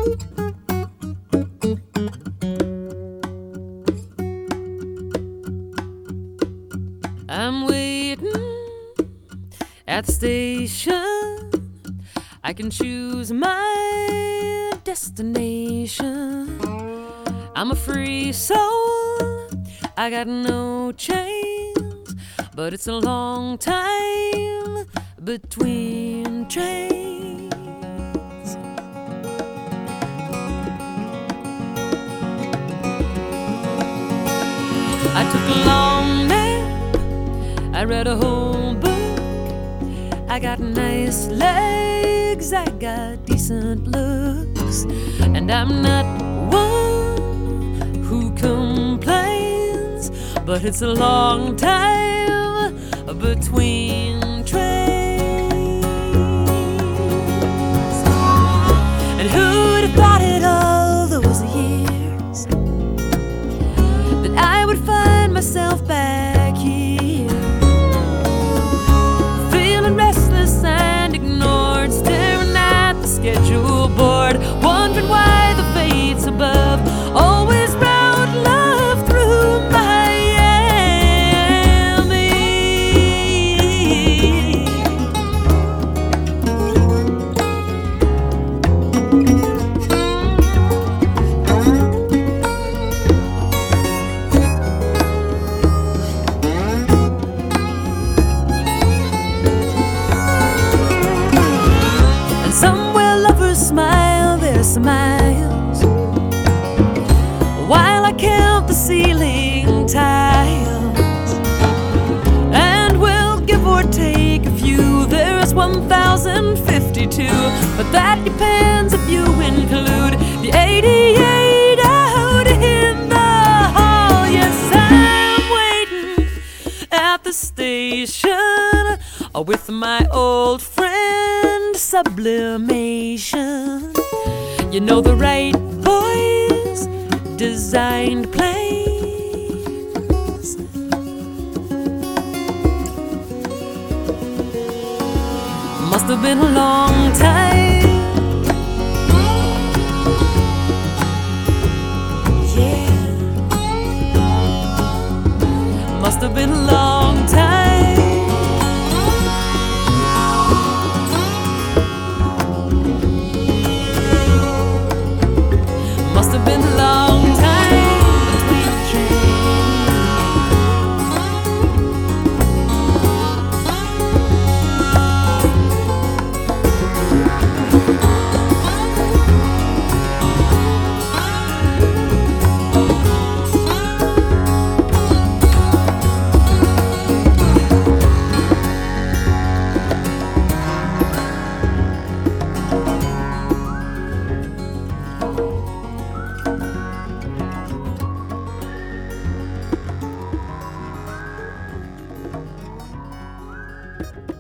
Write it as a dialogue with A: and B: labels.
A: I'm waiting at the station. I can choose my destination. I'm a free soul, I got no chains, but it's a long time between trains. I took a long nap, I read a whole book. I got nice legs, I got decent looks, and I'm not one who complains, but it's a long time between trains. And who'd have thought it all those years that I would find myself back here, feeling restless and ignored, staring at the schedule board, wondering why the fates above always brought love through Miami. And somewhere lovers smile their smiles while I count the ceiling tiles, and we'll give or take a few. There is 1,052, but that depends if you include the 88 out in the hall. Yes, I'm waiting at the station with my old friend Sublimation. You know, the right boys designed planes. Must have been a long time. Yeah, must have been a long time. Must have been a long time between trains.